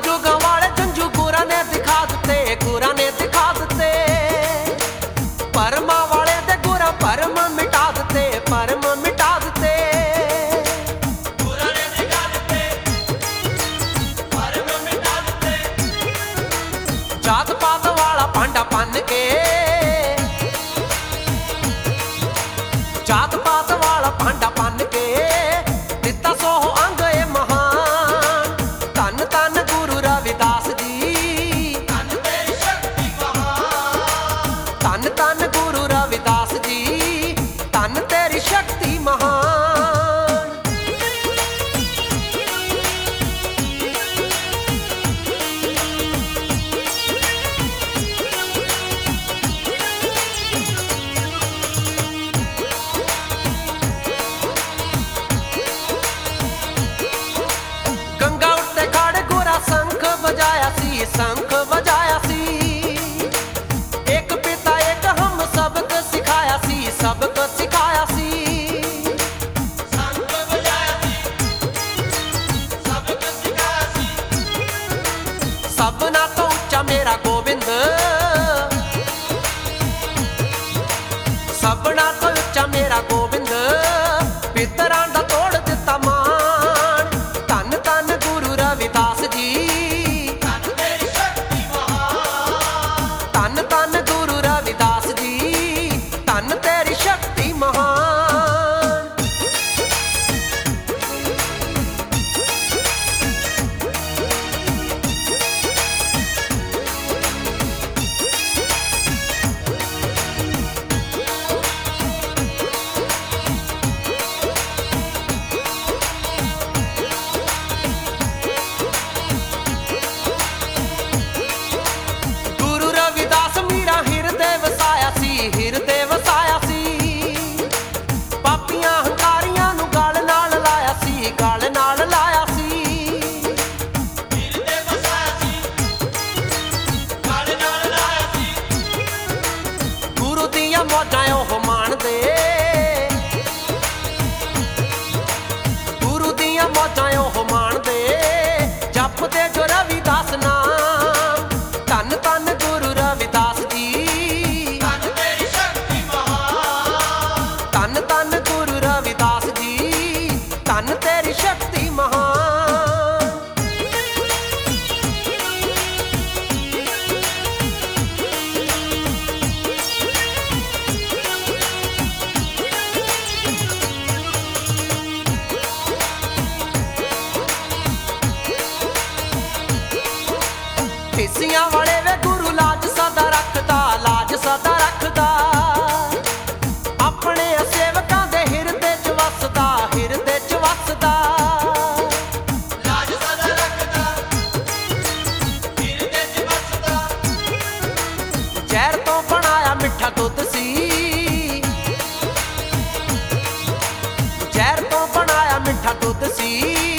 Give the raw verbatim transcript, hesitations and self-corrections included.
जुगा वाले जंजू गुरा ने दिखा दिते, गुरा ने दिखा दिते। परमा वाले दे गुरा परम मिटा दिते, परम मिटा दिते। गुरा ने दिखा दिते, परम मिटा दिते। जात पात वाला भांडा पन के, जात पात वाला भांडा पन के दिता सो अंग ए महान। धन धन गुरु रविदास जी, धन तेरी शक्ति महान। धन धन गुरु रविदास जी, धन तेरी शक्ति महान। गंगा उठते खड़े गोरा शंख बजाया सी, शंख बजाया सी। एक पिता एक हम सबक सिखाया सी, सबक सिखाया सी। शंख बजाया सी, सबक सिखाया सी। सबना तो ऊंचा मेरा गोविंद, सबना तो ऊंचा मेरा गोविंद। पितरां दा तोड़ दिता मान। धन धन गुरु रविदास जी, धन तेरी शक्ति महान। धन धन गुरु रविदास जी, धन तेरी शक्ति महान। गुरु रविदास मीरा हिरदे वसाया सी, हिरदे वसाया सी। पापियां हंकारियां नू गल नाल लाया सी, गल नाल लाया सी। वीर दे वसाया सी, गल नाल लाया सी। गुरु दियां मौजां ओह माणदे, गुरु दियां मौजां ओह माणदे। जपदे जो रविदास नाम। धन धन गुरु रविदास जी, धन तेरी शक्ति महान। धन धन गुरु रविदास जी, धन तेरी शक्ति महान। हिस्सियां वाले वे गुरु लाज सदा रखदा, लाज सदा रखदा। अपने सेवकां दे हिरदे च वसदा, हिरदे च वसदा। लाज सदा रखदा, वीर दे च वसदा। ਜ਼ਹਿਰ ਤੋਂ ਬਣਾਇਆ ਮਿੱਠਾ ਦੁੱਧ ਸੀ, ਜ਼ਹਿਰ ਤੋਂ ਬਣਾਇਆ ਮਿੱਠਾ ਦੁੱਧ ਸੀ।